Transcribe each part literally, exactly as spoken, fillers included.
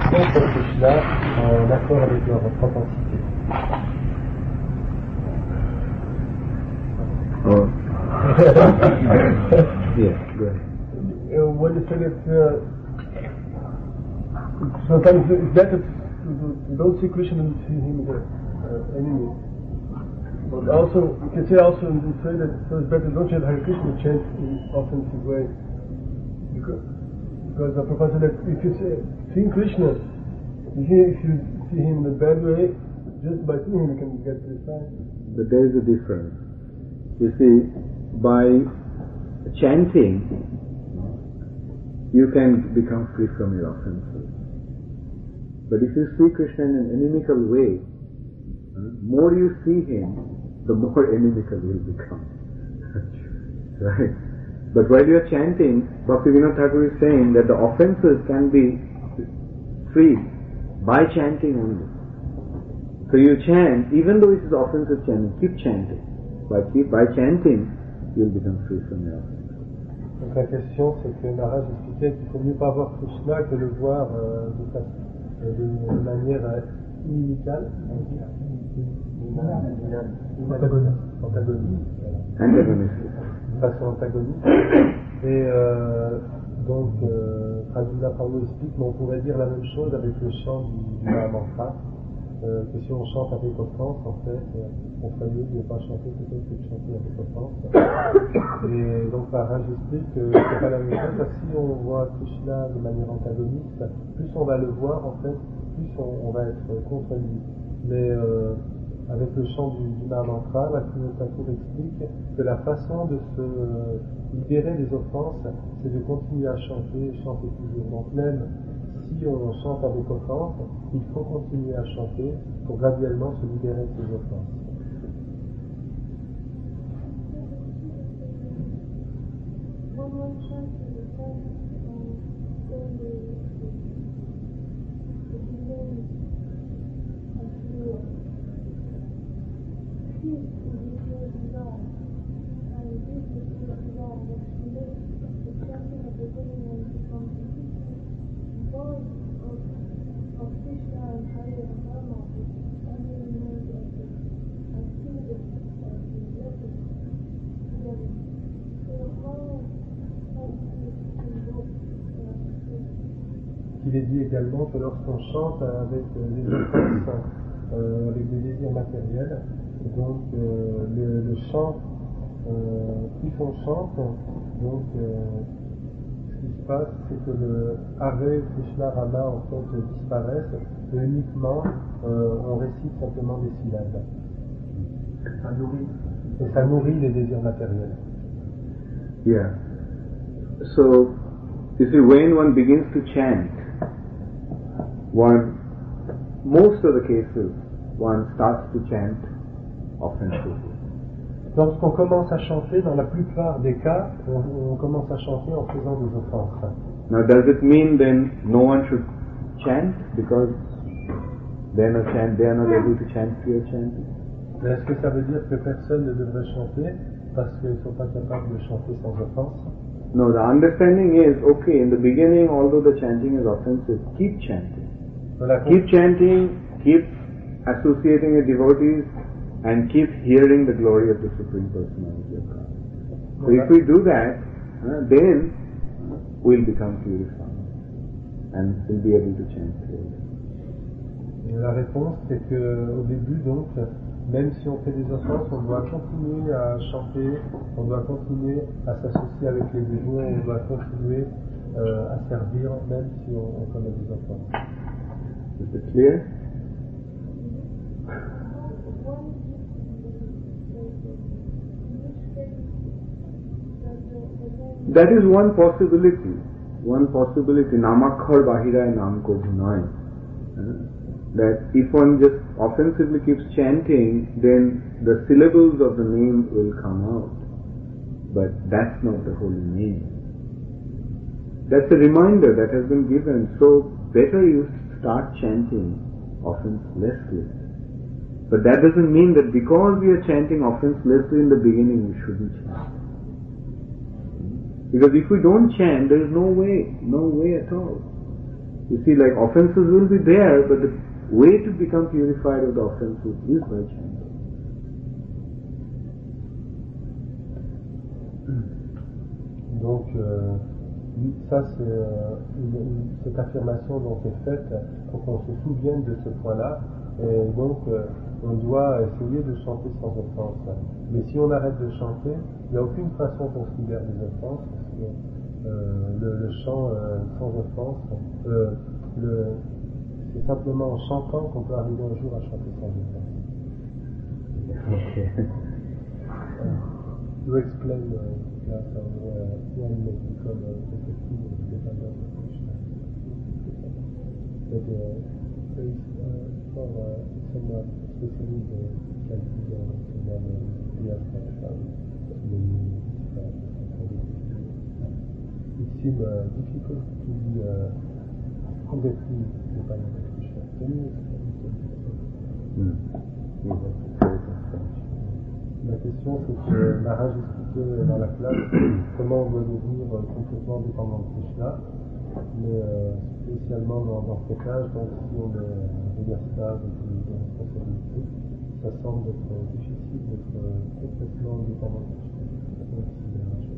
contre Krishna en accord avec leur propensité. Oh. Yeah, go ahead. Uh, when you say that uh, sometimes it's better to, to, to don't see Krishna and see him as an uh, enemy. But also, you can say also in this way that so it's better don't chant Hare Krishna, chant in offensive way. Because, because the Prabhupada said that if you say, seeing Krishna, if you, if you see him in a bad way, just by seeing him you can get this sign. But there is a difference. You see, by chanting, you can become free from your offenses. But if you see Krishna in an inimical way, uh, more you see him, the more inimical you will become. Right? But while you are chanting, Bhaktivinoda Thakur is saying that the offenses can be freed by chanting only. So you chant, even though it is offensive chanting, keep chanting. By, keep, by chanting, you will become free from your offenses. Donc la question, c'est que Maharaj expliquait qu'il faut mieux pas voir Krishna que le voir euh, de, fa- euh, de manière euh, inimicale, antagoniste, antagoniste, Antagonistic. de façon antagoniste. Et euh, donc, euh, Prabhupada Parlo explique, mais on pourrait dire la même chose avec le chant du, du Mahamantra. Euh, que si on chante avec offense, en fait, euh, on ferait mieux de ne pas chanter plutôt que de chanter avec offense. Et donc, Maharaj explique que c'est pas la même chose, parce que si on voit Krishna de manière antagoniste, plus on va le voir, en fait, plus on, on va être contre lui. Mais euh, avec le chant du, du Mahamantra, Bhaktivinoda Thakur explique que la façon de se libérer des offenses, c'est de continuer à chanter, chanter toujours. Donc même si on chante avec offense, il faut continuer à chanter pour graduellement se libérer de ces offenses. Il est dit également que lorsqu'on chante avec des offenses, euh, avec des désirs matériels, donc euh, le, le chant, euh, plus on chante, donc euh, ce qui se passe, c'est que le Hare Krishna Rama en fait disparaisse, et uniquement euh, on récite simplement des syllabes. Ça nourrit. Et ça nourrit les désirs matériels. Yeah. So, you see, when one begins to chant, one, most of the cases, one starts to chant offensively. Lorsqu'on commence à chanter, dans la plupart des cas, on, on commence à chanter en faisant des offenses. Now, does it mean then no one should chant because they are not chant, they are not able to chant pure chanting? Mais est-ce que ça veut dire que personne ne devrait chanter parce qu'ils ne sont pas capables de chanter sans offense? No, the understanding is, okay, in the beginning, although the chanting is offensive, keep chanting. Voilà, Keep chanting, keep associating with devotees, and keep hearing the glory of the Supreme Personality of God. So voilà. if we do that, uh, then we'll become purified and we'll be able to chant clearly. Et la réponse, c'est qu'au début, donc, même si on fait des offenses, on doit continuer à chanter, on doit continuer à s'associer avec les dévots, on doit continuer euh, à servir, même si on, on commet des offenses. Is it clear? That is one possibility. One possibility. Namakhar Bahira Nam Ko Bhunai. That if one just offensively keeps chanting, then the syllables of the name will come out. But that's not the holy name. That's a reminder that has been given. So better you start chanting offenselessly. But that doesn't mean that because we are chanting offenselessly in the beginning, we shouldn't chant. Because if we don't chant, there is no way, no way at all. You see, like offenses will be there, but the way to become purified of the offenses is by chanting. Donc, euh, ça c'est euh, une, une, cette affirmation dont est faite pour qu'on se souvienne de ce point-là. Et donc, euh, on doit essayer de chanter sans offense. Mais si on arrête de chanter, il n'y a aucune façon qu'on se libère des offenses, parce que euh, le, le chant euh, sans offense, euh, le, c'est simplement en chantant qu'on peut arriver un jour à chanter sans offense. Okay. To explain uh, that uh, one may become a effective dependent of Krishna. But uh, there is uh, for uh, someone, especially the quality of someone who has found many it seems uh, difficult to be uh, completely dependent of Krishna. Can you explain it? Mm. La question, c'est que Maharaj expliquait dans la classe comment on doit devenir complètement dépendant de Krishna, mais euh, spécialement dans, dans cet âge, donc si on est regarde avec des responsabilités, ça semble être difficile d'être complètement dépendant de Krishna.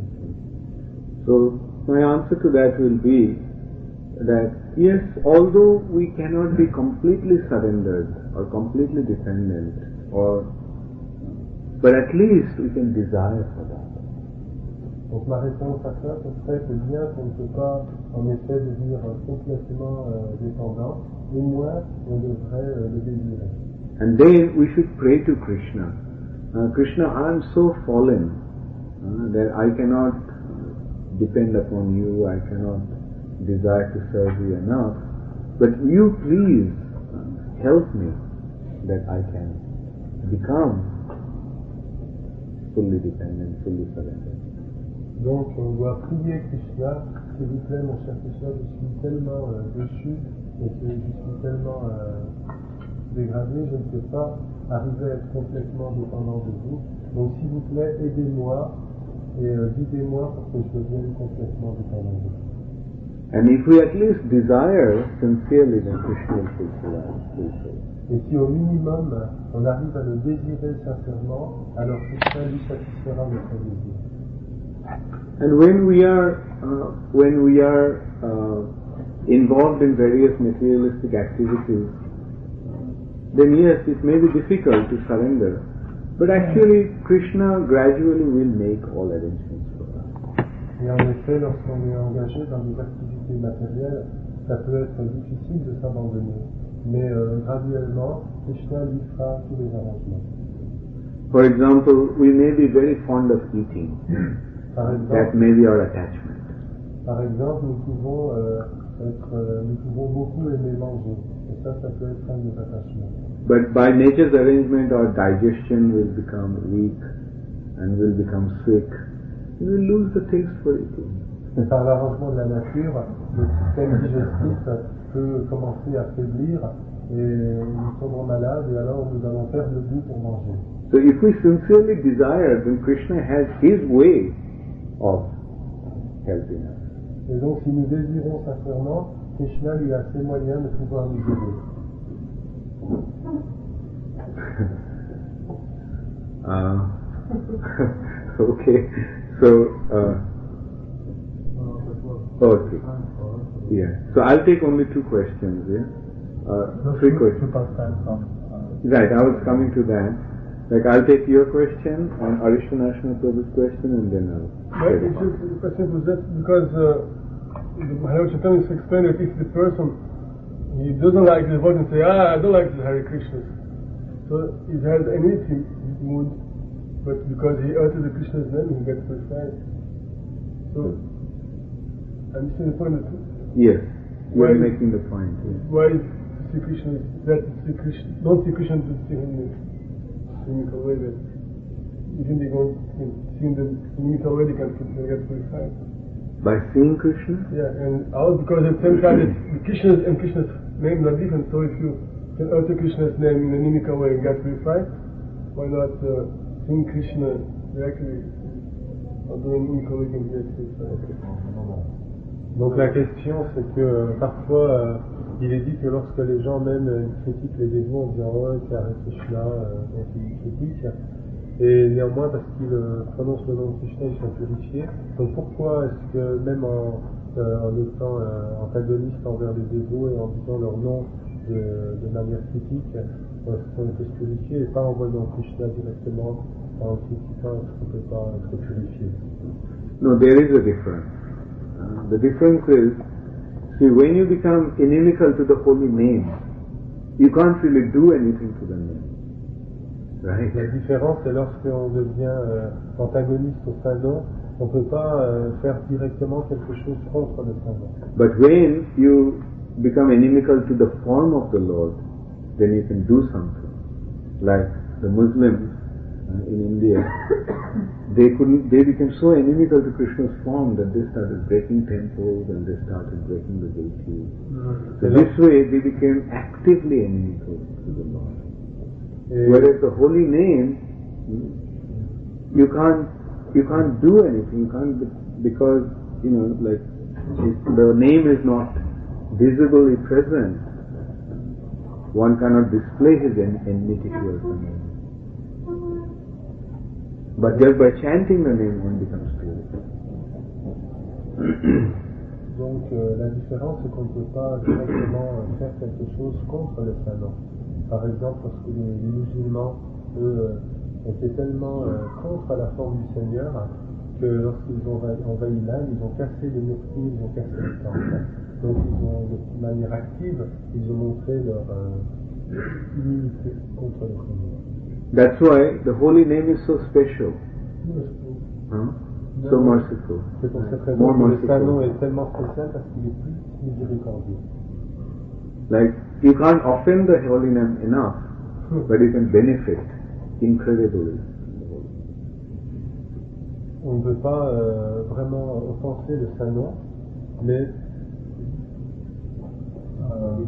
So, my answer to that will be that yes, although we cannot be completely surrendered or completely dependent, or but at least we can desire for that. Donc ma réponse à ça, ce serait que bien qu'on ne peut pas en effet devenir complètement euh, dépendant, au moins on devrait euh, le désirer. And then we should pray to Krishna. Uh, Krishna, I am so fallen uh, that I cannot depend upon you, I cannot desire to serve you enough, but you please uh, help me that I can become fully dependent, fully surrendered. Donc on doit prier Krishna, s'il vous plaît mon cher Krishna, je suis tellement euh, déchu et que je suis tellement euh, dégradé, je ne peux pas arriver à être complètement dépendant de vous. Donc s'il vous plaît, aidez-moi et euh, guidez-moi pour que je devienne complètement dépendant de vous. And if we at least desire sincerely, then Krishna will fulfill us. Et si au minimum on arrive à le désirer sincèrement, alors Krishna lui satisfera notre désir. And when we are uh, when we are uh, involved in various materialistic activities, then yes, it may be difficult to surrender, but actually Krishna gradually will make all arrangements for us. Et en effet, lorsqu'on est engagé dans des activités matérielles, ça peut être difficile de s'abandonner. Mais euh, graduellement, Krishna lui fera tous les arrangements. For example, we may be very fond of eating. Par exemple, that may be our attachment. Par exemple, nous pouvons euh, être, euh, nous pouvons beaucoup aimer manger. Et ça, ça peut être un des attachements. But by nature's arrangement, our digestion will become weak and will become sick. We will lose the taste for eating. Et par l'arrangement de la nature, le système digestif peut commencer à faiblir et nous tomberons malades et alors nous allons perdre le goût pour manger. So if we sincerely desire, then Krishna has his way of helping us. Et donc si nous désirons sincèrement, Krishna lui a ses moyens de pouvoir nous aider. uh, okay, so uh, okay, yeah. So I'll take only two questions. Yeah, uh, three questions. Right, I was coming to that. Like I'll take your question and Arishta National Prabhu's question, and then I'll. But it's just the question was that because uh, Maharaj Chaitanya explained that if the person he doesn't like the voice and say, ah, I don't like the Hare Krishna, so he has enmity mood, but because he uttered the Krishna's name, he gets purified. So, I'm seeing the point that. Yes, you are why, making the point. Yes. Why is Sri Krishna that Sri Krishna don't see Krishna to see him in inimical way that even they go in seeing the inimical way they can get purified. By seeing Krishna? Yeah, and all because at the same time it's Krishna's and Krishna's name are different, so if you can utter Krishna's name in an inimical way and get purified, why not uh, seeing Krishna directly or doing inimical way can get purified? Donc la question, c'est que euh, parfois, euh, il est dit que lorsque les gens même euh, critiquent les dévots en disant oh, c'est Hare Krishna, euh, donc ils critiquent, et néanmoins parce qu'ils euh, prononcent le nom de Krishna, ils sont purifiés. Donc pourquoi est-ce que même en, euh, en étant euh, antagoniste envers les dévots et en disant leur nom de, de manière critique, euh, on peut se purifier et pas en voyant Krishna directement, en critiquant, est-ce qu'on ne peut pas être purifié? No, there is a difference. Uh, the difference is, see, when you become inimical to the holy name, you can't really do anything to the name. Right? La différence, c'est lorsqu'on devient euh, antagoniste au saint nom, on ne peut pas euh, faire directement quelque chose contre le saint nom. But when you become inimical to the form of the Lord, then you can do something. Like the Muslims uh, in India, they couldn't, they became so inimical to Krishna's form that they started breaking temples and they started breaking the deities. Mm. So this way they became actively inimical to the Lord. Et whereas the holy name, you can't, you can't do anything, you can't, because, you know, like, the name is not visibly present. One cannot display his enmity towards the name. But just by chanting the name, one becomes pure. Donc euh, la différence, c'est qu'on ne peut pas directement faire quelque chose contre le saint nom. Par exemple, parce que les, les musulmans, eux, euh, étaient tellement euh, contre la forme du Seigneur que lorsqu'ils ont envahi l'Inde, ils ont cassé les mosquées, ils ont cassé les temples. Donc ils ont, de manière active, ils ont montré leur euh, humilité contre le Seigneur. That's why the holy name is so special. Huh? So merciful. C'est pour cette raison que le saint nom est tellement spécial parce qu'il est plus miséricordieux. Like, you can't offend the holy name enough, but you can benefit incredibly. On ne peut pas euh, vraiment offenser le saint nom, mais euh,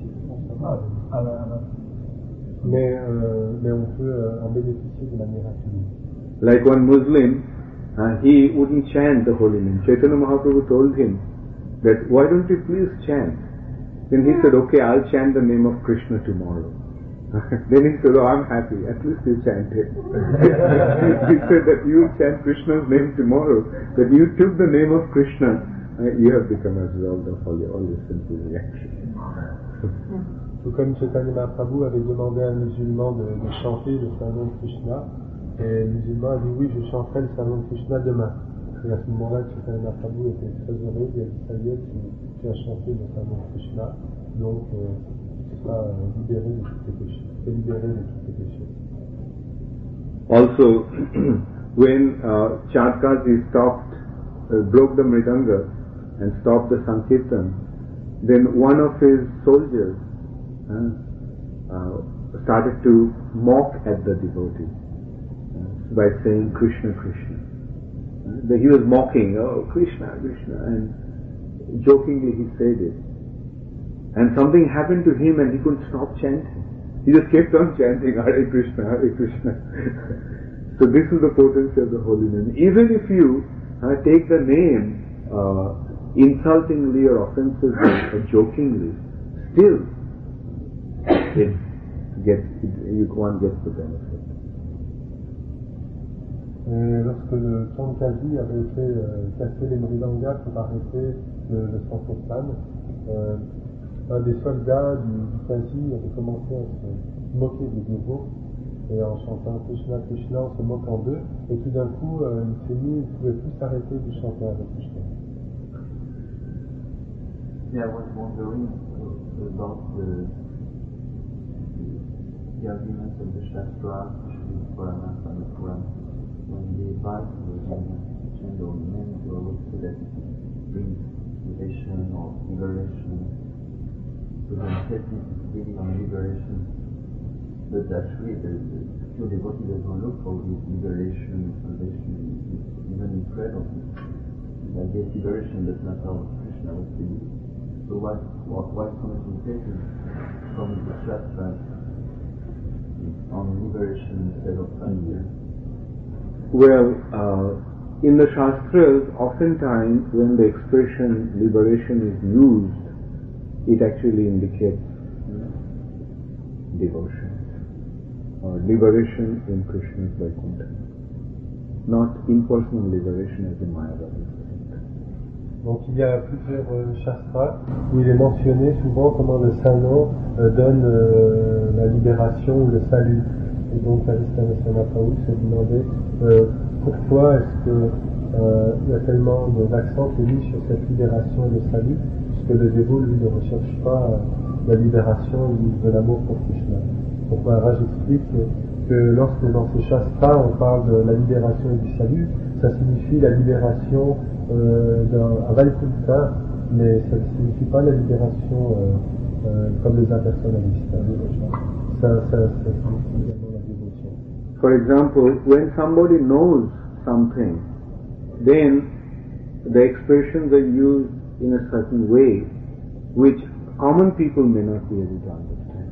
mais, euh, mais on peut euh, en bénéficier de manière infinie. Like one Muslim, uh, he wouldn't chant the holy name. Chaitanya Mahaprabhu told him that, why don't you please chant? Then he said, okay, I'll chant the name of Krishna tomorrow. Then he said, oh, I'm happy, at least you chanted. He said that you chant Krishna's name tomorrow, that you took the name of Krishna, uh, you have become a result of all your, all your sinful reactions. Tout comme Chaitanya Mahaprabhu avait demandé à un musulman de, de chanter le saint nom de Krishna, et le musulman a dit oui, je chanterai le saint nom de Krishna demain. Et à ce moment-là, Chaitanya Mahaprabhu était très heureux, il a dit ça y est, tu, tu as chanté le saint nom de Krishna, donc euh, tu seras euh, libéré de tous tes péchés. Tu es libéré de tous tes péchés. Also, when uh, Chatkaji stopped, uh, broke the mridanga and stopped the Sankirtan, then one of his soldiers uh, uh, started to mock at the devotee uh, by saying Krishna, Krishna. Uh, he was mocking, oh Krishna, Krishna, and jokingly he said it. And something happened to him and he couldn't stop chanting. He just kept on chanting Hare Krishna, Hare Krishna. So this is the potency of the holy name. Even if you uh, take the name uh, insultingly or offensively or jokingly, still it gets, it, you one gets the benefit. Et lorsque le Chandkaji avait fait euh, casser les mridangas pour arrêter le, le Sankirtan, euh, un des soldats du, du Kaji avait commencé à se moquer des dévots et en chantant Krishna Krishna, en se moquant d'eux, et tout d'un coup euh, il s'est mis, il ne pouvait plus s'arrêter de chanter avec Krishna. Yeah, I was wondering about the, the arguments of the Shastra, especially Puranas and the Puran, when they advise the chant or name to always say that it brings liberation or liberation. So the emphasis is really on liberation. But actually, the, the pure devotee doesn't look for this liberation, salvation, even in prayer. I guess liberation does not help Krishna with the. So why, why so much emphasis from the Shastra on liberation instead of surrender? Well, uh, in the Shastras, oftentimes when the expression liberation is used, it actually indicates devotion or liberation in Krishna's Vaikuntha, not impersonal liberation as in Mayavadi. Donc il y a plusieurs euh, shastras où il est mentionné souvent comment le Saint-Nom euh, donne euh, la libération ou le salut. Et donc Adhisthana Prabhu se demandait euh, pourquoi est-ce que euh, il y a tellement d'accent qui est mis sur cette libération et le salut, puisque le dévot lui ne recherche pas euh, la libération de l'amour pour Krishna. Donc Maharaj explique que, que lorsque dans ces shastras on parle de la libération et du salut, ça signifie la libération euh, d'un Vaikuntha, mais ça ne signifie pas la libération euh, euh, comme les impersonnalistes. Ça, ça, ça signifie également la dévotion. For example, when somebody knows something, then the expressions are used in a certain way which common people may not be able to understand.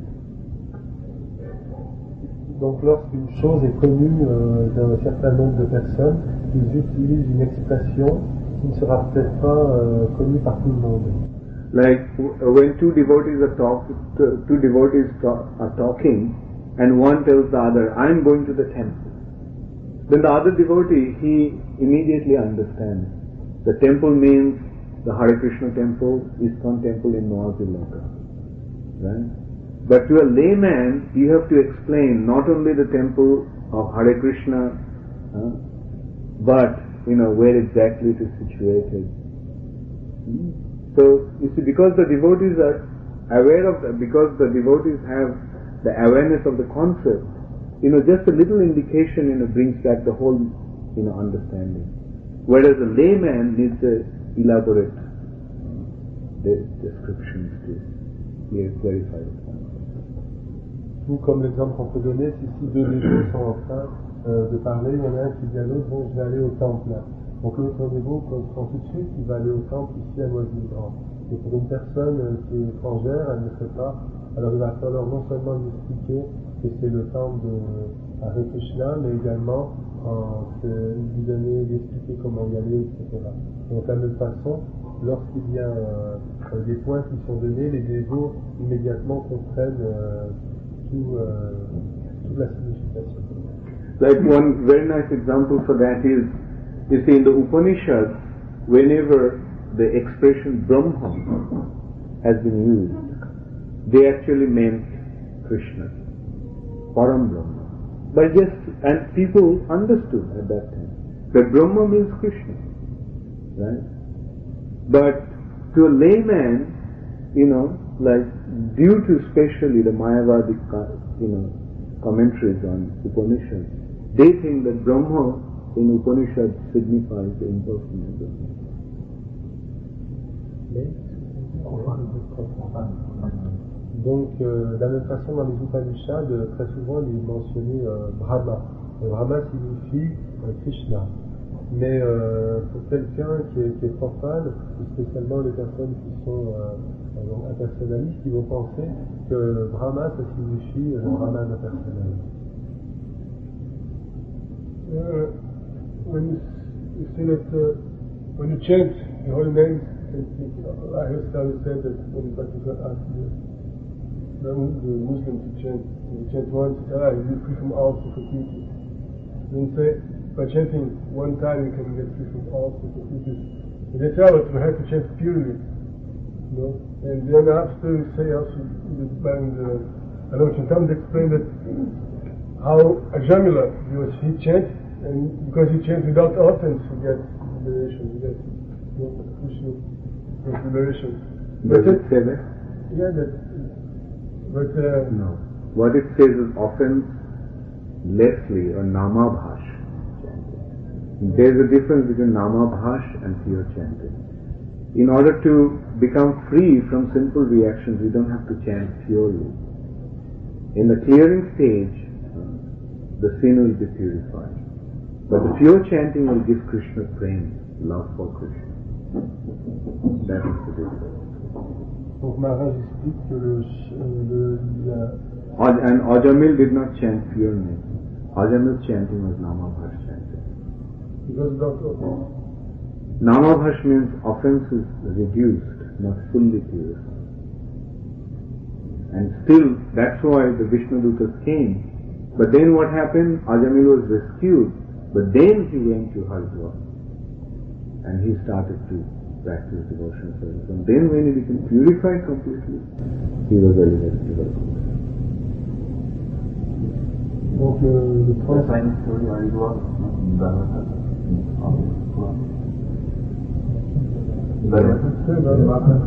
Donc lorsqu'une chose est connue euh, d'un certain nombre de personnes, ils utilisent une expression qui ne sera peut-être pas euh, connue par tout le monde. Like when two devotees are talk, two devotees talk, are talking, and one tells the other, "I am going to the temple." Then the other devotee, he immediately understands. The temple means the Hare Krishna temple, ISKCON temple in Noavilaka, right? But to a layman, you have to explain not only the temple of Hare Krishna, uh, but you know where exactly it is situated. Hmm? So you see, because the devotees are aware of that, because the devotees have the awareness of the concept, you know, just a little indication, you know, brings back the whole, you know, understanding. Whereas a layman needs a elaborate uh, descriptions to clarify the point. Tout comme l'exemple qu'on peut donner, c'est si deux dévots sont en train euh, de parler, il y en a un qui dit à l'autre, bon, je vais aller au temple là. Donc l'autre dévot comprend tout de suite qu'il va aller au temple ici à Noisy-le-Grand. Et pour une personne euh, qui est étrangère, elle ne sait pas, alors il va falloir non seulement lui expliquer que c'est le temple de Hare Krishna, mais également euh, lui donner, lui expliquer comment y aller, et cetera. Donc de la même façon, lorsqu'il y a euh, des points qui sont donnés, les dévots immédiatement comprennent euh, tout, euh, toute la signification. Like one very nice example for that is, you see in the Upanishads, whenever the expression Brahma has been used, they actually meant Krishna, Param Brahma. But yes, and people understood at that time that Brahma means Krishna, right? But to a layman, you know, like due to especially the Mayavadi, you know, commentaries on Upanishads, they think that Brahma in Upanishad signifies the impersonal Brahma. Donc, euh, de la même façon, dans les Upanishads, très souvent, il est mentionné euh, Brahma. Et Brahma signifie euh, Krishna. Mais euh, pour quelqu'un qui est, qui est profane, spécialement les personnes qui sont euh, impersonnalistes, ils vont penser que Brahma, ça signifie euh, le Brahman impersonnel. Uh, when you, you say that uh, when you chant the holy names, I heard Sally said that when the Pakistan asked the, the Muslim to chant, you chant once, ah, you get free from all superstitions. Then say, by chanting one time you can get free from all superstitions. And they tell us we have to chant purely. You know? And then after you say also, and uh, I know Chintamd explained that how Ajamila, he chants, and because he chants without offense, he gets liberation, he gets Krishna liberation. Does it say that? Yeah, that. But uh, no. What it says is offense lessly or namabhash chanting. There is a difference between namabhash and pure chanting. In order to become free from simple reactions, we don't have to chant purely. In the clearing stage, the sin will be purified. But the pure chanting will give Krishna prema, love for Krishna. That is the difference. Donc Maharaj explique que le, le, la... And Ajamil did not chant pure name. Ajamil's chanting was Namabhash chanting. He goes without offense. Namabhash means offense is reduced, not fully pure. And still, that's why the Vishnudutas came. But then what happened? Ajamil was rescued, but then he went to Haridwar and he started to practice devotional service. And then when he became purified completely, he was elevated to Vaikuntha. Donc le, le point, The same story Haridwar, Bhagavata, Bhagavata.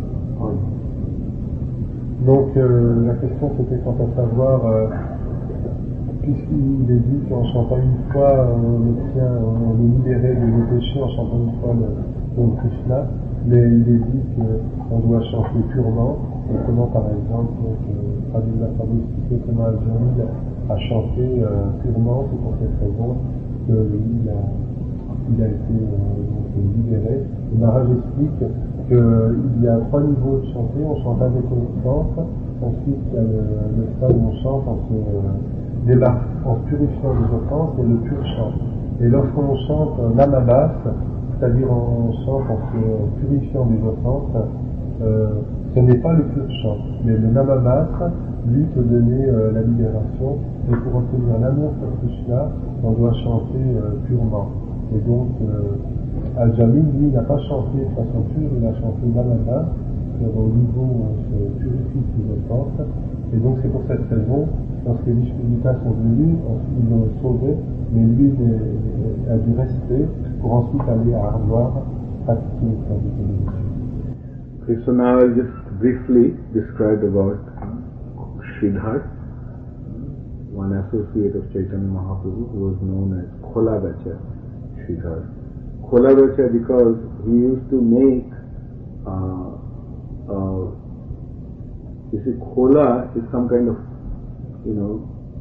donc euh, la question c'était quant à savoir, euh, puisqu'il est dit qu'en chantant une fois, on obtient, on est libéré de nos péchés en chantant une fois le nom de Krishna, mais il est dit qu'on doit chanter purement, et comment par exemple, Radhika Prabhu expliquait comment Ajamil a chanté euh, purement, c'est pour cette raison qu'il a, il a été euh, libéré. Et Maharaj explique qu'il y a trois niveaux de chanter, on chante avec connaissance, ensuite il y a le, le stade où on chante en se euh, débarque, en se purifiant des offenses, et le pur chant. Et lorsqu'on chante un namabas, c'est-à-dire on chante en se purifiant des offenses, euh, ce n'est pas le pur chant, mais le namabas, lui, peut donner euh, la libération, et pour obtenir l'amour pour Krishna, on doit chanter euh, purement. Et donc, euh, Ajamil, lui, n'a pas chanté de façon pure, il a chanté namabas, c'est-à-dire au niveau où on se purifie ses offenses, et donc c'est pour cette raison, lorsque les Vishnudutas sont venus, ils l'ont sauvé, mais lui il a dû rester pour ensuite aller à Haridwar pratiquer le service de dévotion. Okay, so now I'll just briefly describe about Sridhar, one associate of Chaitanya Mahaprabhu who was known as Kholavacha Sridhar. Kholavacha because he used to make, uh, uh, you see, Khola is some kind of, you know,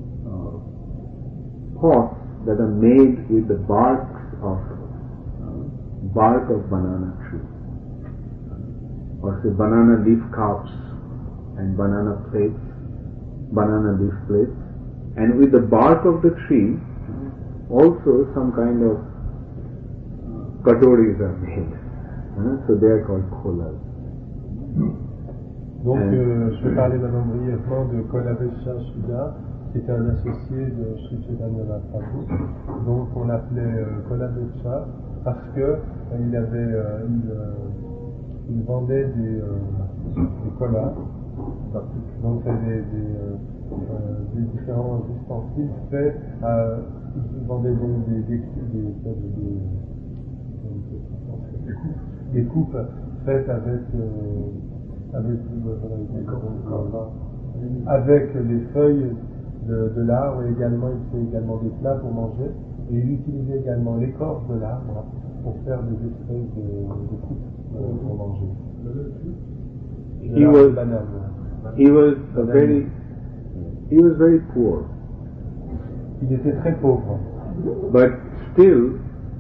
uh, pots that are made with the bark of uh, bark of banana tree, uh, or say banana leaf cups and banana plates, banana leaf plates, and with the bark of the tree, also some kind of uh, katoris are made. Uh, so they are called kholas. Donc, euh, je vais parler maintenant brièvement de Kholavacha Sridhar, qui était un associé de Sri Chaitanya Mahaprabhu. Donc, on l'appelait euh, Kholavacha parce que euh, il avait, euh, il, euh, il vendait des, euh, des colas, donc des, des, euh, euh, des différents ustensiles faits. Euh, il vendait donc des, des, des, des, des, des coupes faites avec euh, avec, avec les feuilles de, de l'arbre, et également il fait également des plats pour manger, et il utilisait également l'écorce de l'arbre pour faire des espèces de, de coupes euh, pour manger. He was, he was a very, he was very poor. Il était très pauvre. But still,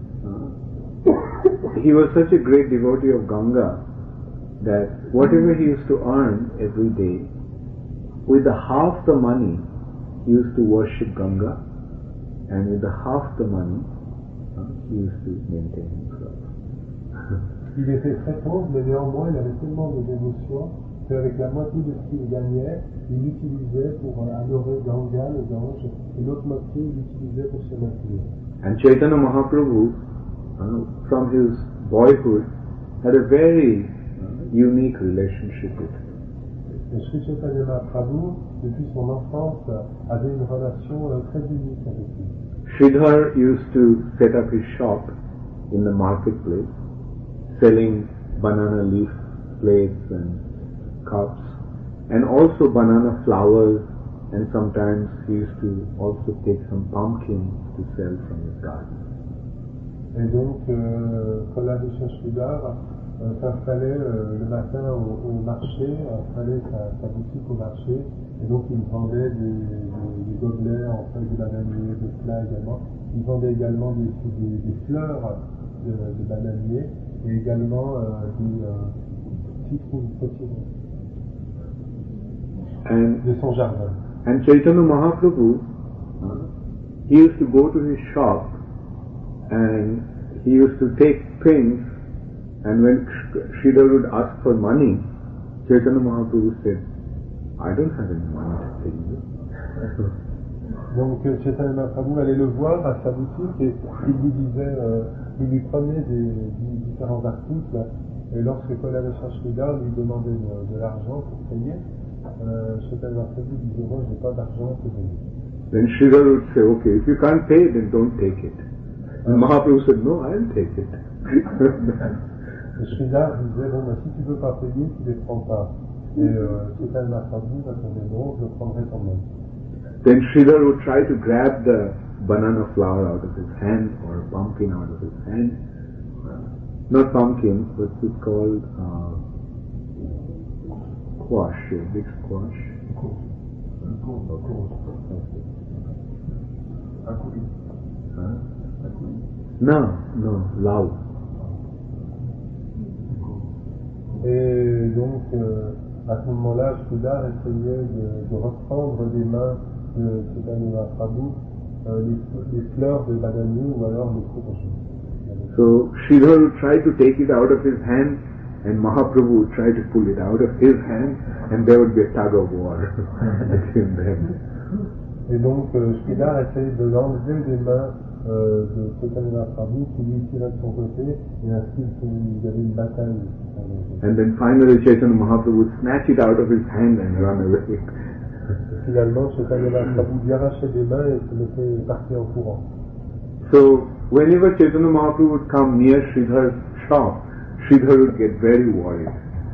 he was such a great devotee of Ganga that whatever he used to earn every day, with the half the money, he used to worship Ganga, and with the half the money, uh, he used to maintain himself. Il était très pauvre, mais néanmoins il avait tellement de dévotion qu'avec la moitié de ce qu'il gagnait, il l'utilisait pour adorer Ganga, le Gange, et l'autre moitié il l'utilisait pour se maintenir. And Chaitanya Mahaprabhu, uh, from his boyhood, had a very unique relationship with him. Et Sri Chaitanya Mahaprabhu, depuis son enfance, avait une relation euh, très unique avec lui. Sridhar used to set up his shop in the marketplace, selling banana leaf plates and cups, and also banana flowers, and sometimes he used to also take some pumpkins to sell from his garden. Et donc, euh, Kholavacha Sridhar Euh, s'installait euh, le matin au, au marché, installait sa, sa boutique au marché, et donc il vendait des, des, des gobelets en feuilles de bananier, des plats également. Il vendait également des, des, des fleurs de, de bananier, et également euh, des euh, citrouilles potirées de son jardin. And Chaitanya Mahaprabhu, uh, he used to go to his shop and he used to take things, and when Sridhar would ask for money, Chaitanya Mahaprabhu said, I don't have any money to pay you. Donc Chaitanya Mahaprabhu allait le voir à sa boutique et il lui disait, euh, il lui prenait des, des différents articles, et lorsque Paul allait chercher Sridhar, lui demandait de, de l'argent pour payer, euh, Chaitanya Mahaprabhu disait, moi j'ai pas d'argent pour payer. Then Sridhar would say, okay, if you can't pay, then don't take it. And Mahaprabhu said, no, I'll take it. Et Sridhar disait, bon, ben, si tu veux pas payer, tu les prends pas. Et euh, Chaitanya Mahaprabhu répondait, non, je le prendrai quand même. Then Sridhar would try to grab the banana flower out of his hand or a pumpkin out of his hand. Not pumpkin, but it's called uh, squash, a big squash. Huh? No, no, lau. Et donc, euh, à ce moment-là, Sridhar essayait de, de reprendre des mains de Chaitanya Mahaprabhu euh, les, les fleurs de bananier ou alors les courges. So Sridhar would try to take it out of his hand, and Mahaprabhu would try to pull it out of his hand, and there would be a tug of war between them. Et donc, euh, Sridhar essayait de l'enlever des mains euh, de Chaitanya Mahaprabhu qui lui tirait de son côté, et ainsi il y avait une bataille. And then finally Chaitanya Mahaprabhu would snatch it out of his hand and run away. Finalement, Chaitanya Mahaprabhu lui arrachait des mains et se mettait parti en courant. So whenever Chaitanya Mahaprabhu would come near Sridhar's shop, Sridhar would get very worried.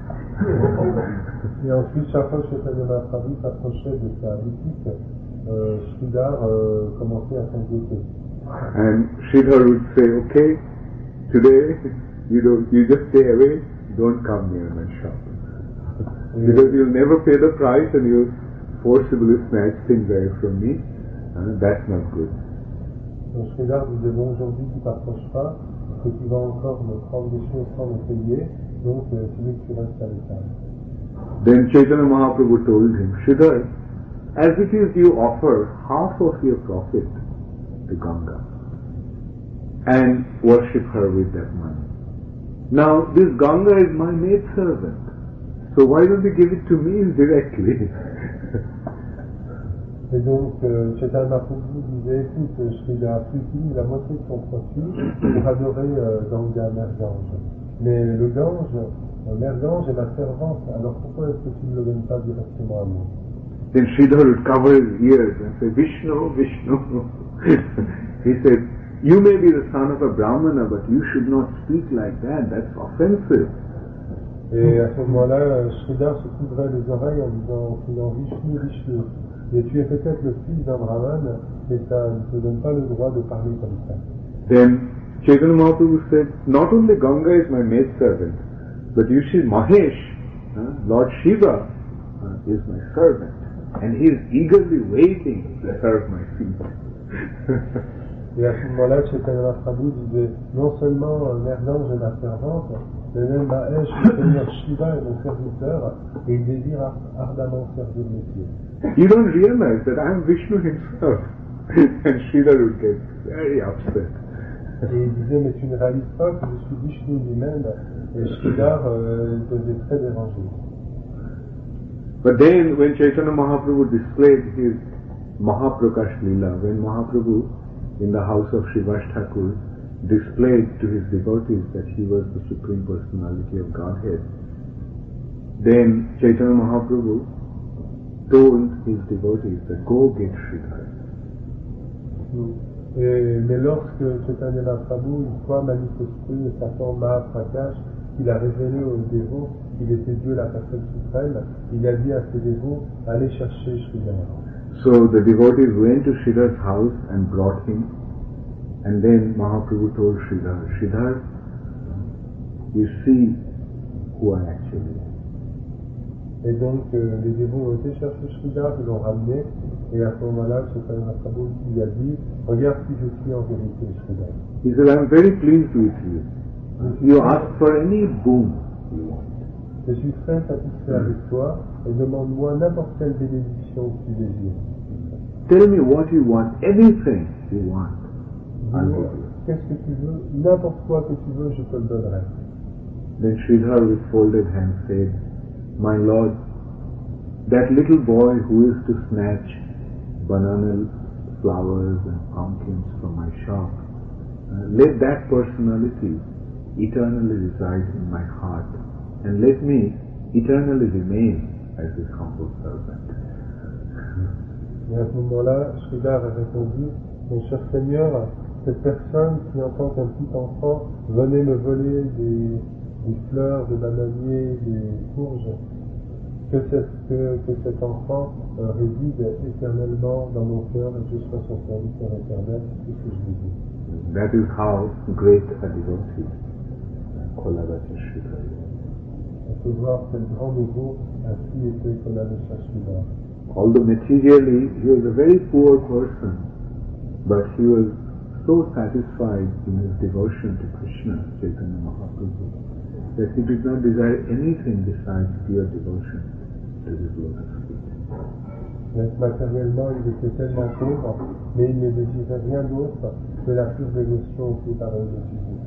Et ensuite, chaque fois que Chaitanya Mahaprabhu s'approchait de sa boutique, euh, Sridhar euh, commençait à s'inquiéter. And Sridhar would say, okay, today you don't, you just stay away, don't come near my shop. Because you'll never pay the price and you'll forcibly snatch things away from me. Uh, that's not good. Donc Sridhar disait, bon, aujourd'hui tu t'approches pas, parce que tu vas encore me prendre des choses sans me payer, donc euh, tu veux que tu restes à l'étage. Then Chaitanya Mahaprabhu told him, Sridhar, as it is you offer half of your profit to Ganga and worship her with that money. Now this Ganga is my maidservant, so why don't you give it to me directly? Et donc euh, Chaitanya Mahaprabhu disait, écoute Sridhar, tu utilises la moitié de ton profit pour adorer euh, Ganga, Mère Gange. Mais le Gange, euh, Mère Gange est ma servante, alors pourquoi est-ce que tu ne le donnes pas directement à moi? Then Sridhar would cover his ears and say, Vishnu, Vishnu. He said, you may be the son of a Brahmana, but you should not speak like that, that's offensive. Et à ce moment-là, Sridhar se couvrait les oreilles en disant, en criant Vishnu, Vishnu. Et tu es peut-être le fils d'un brahmane, mais ça ne te donne pas le droit de parler comme ça. Then Chaitanya Mahaprabhu said, not only Ganga is my maidservant, but you see Mahesh, uh, Lord Shiva, uh, is my servant. And he is eagerly waiting to serve my feet. Et à ce moment-là, Chaitanya Mahaprabhu disait, non seulement Mère Gange est ma servante, mais même Mahesh, le Seigneur Shiva est mon serviteur, et il désire ardemment servir mes pieds. You don't realize that I am Vishnu himself. And Sridhar would get very upset. Et il disait, mais tu ne réalises pas que je suis Vishnu lui-même, et Sridhar euh, devenait très dérangé. But then when Chaitanya Mahaprabhu displayed his Mahaprakash Leela, when Mahaprabhu in the house of Srivas Thakur displayed to his devotees that he was the Supreme Personality of Godhead, then Chaitanya Mahaprabhu told his devotees that go get Sridhar. Et, mais lorsque Chaitanya Mahaprabhu une fois manifesté sa forme Mahaprakash, il a révélé aux dévots qu'il était Dieu la personne suprême, il a dit à ses dévots, allez chercher Sridhar. So the devotees went to Sridhar's house and brought him, and then Mahaprabhu told Sridhar, Sridhar, you see who I actually am. Et donc euh, les dévots ont été chercher Sridhar, ils l'ont ramené, et à ce moment-là, Chaitanya Mahaprabhu lui a dit, regarde qui je suis en vérité, Sridhar. He said, I am very pleased with you. You ask for any boon you want. Je suis très satisfait avec toi, et demande-moi n'importe quelle bénédiction que tu désires. Tell me what you want, anything you want. I'll give you. qu'est-ce que tu veux, n'importe quoi que tu veux, je te le donnerai. Then Sridhar with folded hands said, My Lord, that little boy who used to snatch banana flowers and pumpkins from my shop, uh, let that personality eternally reside in my heart, and let me eternally remain as his humble servant. Et à ce moment-là, Sridhar a répondu, Mon cher Seigneur, cette personne qui en tant qu'un petit enfant venait me voler des, des fleurs, des bananiers, des courges, que, cette, que, que cet enfant euh, réside éternellement dans mon cœur et que je sois son serviteur éternel, c'est ce que je lui dis. That is how great a devotee Kolavati Sridhar is. On peut voir quel grand niveau ainsi était Kolavati Sridhar. Although materially he was a very poor person, but he was so satisfied in his devotion to Krishna, Chaitanya Mahaprabhu, that he did not desire anything besides pure devotion to his lotus feet. Donc matériellement, il était tellement pauvre, mais il ne désirait rien d'autre que la pure dévotion aux pieds pareils de Jésus.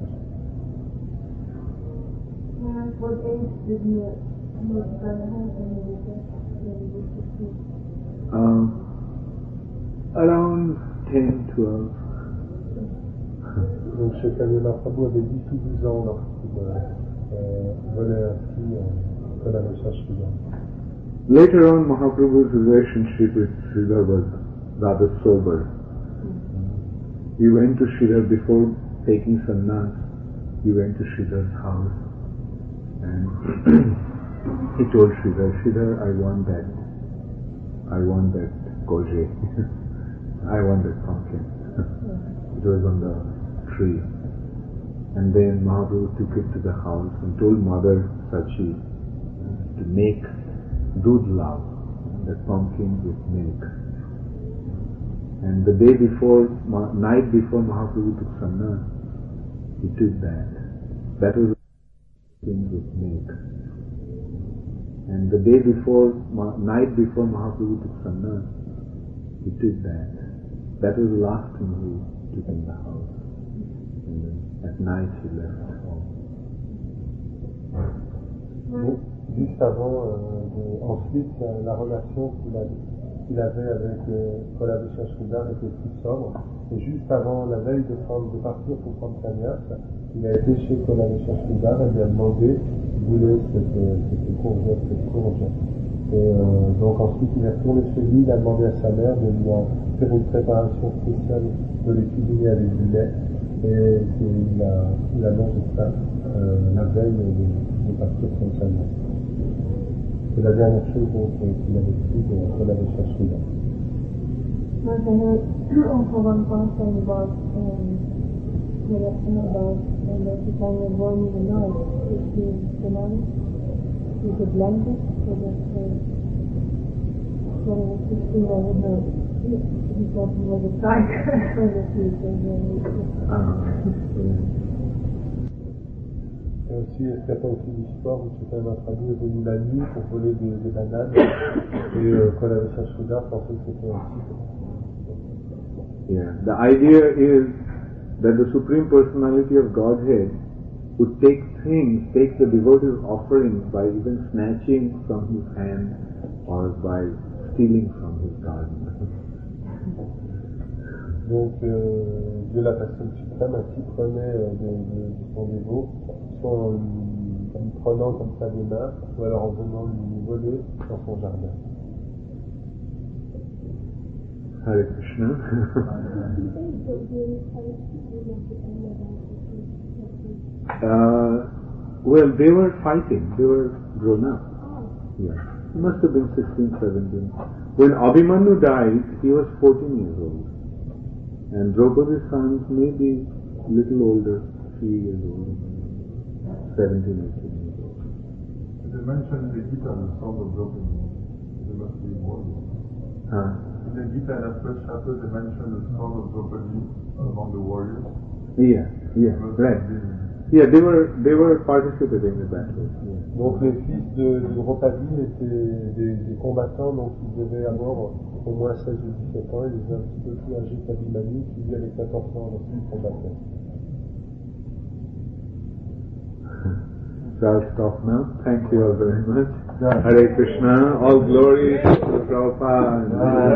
And what age did you notify the husband when you were fifteen? Uh, around ten, twelve. Donc Chaitanya Mahaprabhu avait dix ou douze ans lorsqu'il euh, volait ainsi euh, Kolavati Sridhar. Later on, Mahaprabhu's relationship with Sridhar was rather sober. He went to Sridhar before taking sannyas. He went to Sridhar's house and he told Sridhar, Sridhar, I want that. I want that koje. I want that pumpkin. It was on the tree. And then Mahaprabhu took it to the house and told Mother Sachi to make Dudh Lav, that pumpkin with milk. And the day before, night before Mahaprabhu took sannyas, he took that. That was pumpkin with milk. And the day before, night before Mahaprabhu took sannyas, he took that. That was the last thing he took in the house. And then at night he left home. Oui, juste avant, euh, de, ensuite, euh, la relation qu'il avait, qu'il avait avec euh, Kolavati Sridhar était plus sobre. Et juste avant, la veille de, prendre, de partir pour prendre sannyas, il a été chez Kolavati Sridhar et lui a demandé s'il voulait cette, cette courge, cette courge. Et euh, donc ensuite il est retourné chez lui, il a demandé à sa mère de lui en faire une préparation spéciale, de les cuisiner avec du lait, et il a, il a mangé ça euh, la veille de, de partir pour sannyas. C'est la dernière chose donc, qu'il avait pris de Kolavati Sridhar. Once I heard also one person about um, about and that the time you're born in the night, if you surround with a blanket, so that uh, when I was sixteen I would know he thought he was a tiger for the future. Et aussi, est-ce qu'il n'y a pas aussi l'histoire où Chaitanya Mahaprabhu est venu la nuit pour voler des, des bananes et euh, Kolavati Sridhar pensait que c'était un tigre. Yeah, the idea is that the Supreme Personality of Godhead would take things, take the devotee's offerings by even snatching from his hand or by stealing from his garden. Donc, euh, Dieu la personne suprême ainsi prenait euh, de, de, de son dévot, soit en lui prenant comme ça des mains, ou alors en venant lui voler dans son jardin. Hare Krishna. uh, well, they were fighting. They were grown up. Yeah. He must have been sixteen, seventeen. When Abhimanyu died, he was fourteen years old. And Draupadi's sons may be a little older, three years older, seventeen, eighteen years old. They mentioned in the Gita the sons of Draupadi. They must be warriors. Huh? In the Gita, in that first chapter, they mentioned the sons of Draupadi among the warriors. Yeah, yeah, right. Yeah, they were they were participating in the battle. Yeah. Donc les fils de, de Draupadi étaient des, des combattants, donc ils devaient avoir au moins seize ou dix-sept ans, ils étaient un petit peu plus âgés qu'Abhimanyu, qui lui avait quatorze ans lorsqu'il combattait. So I'll stop now. Thank you all very much. Hare Krishna. All glories to Prabhupada.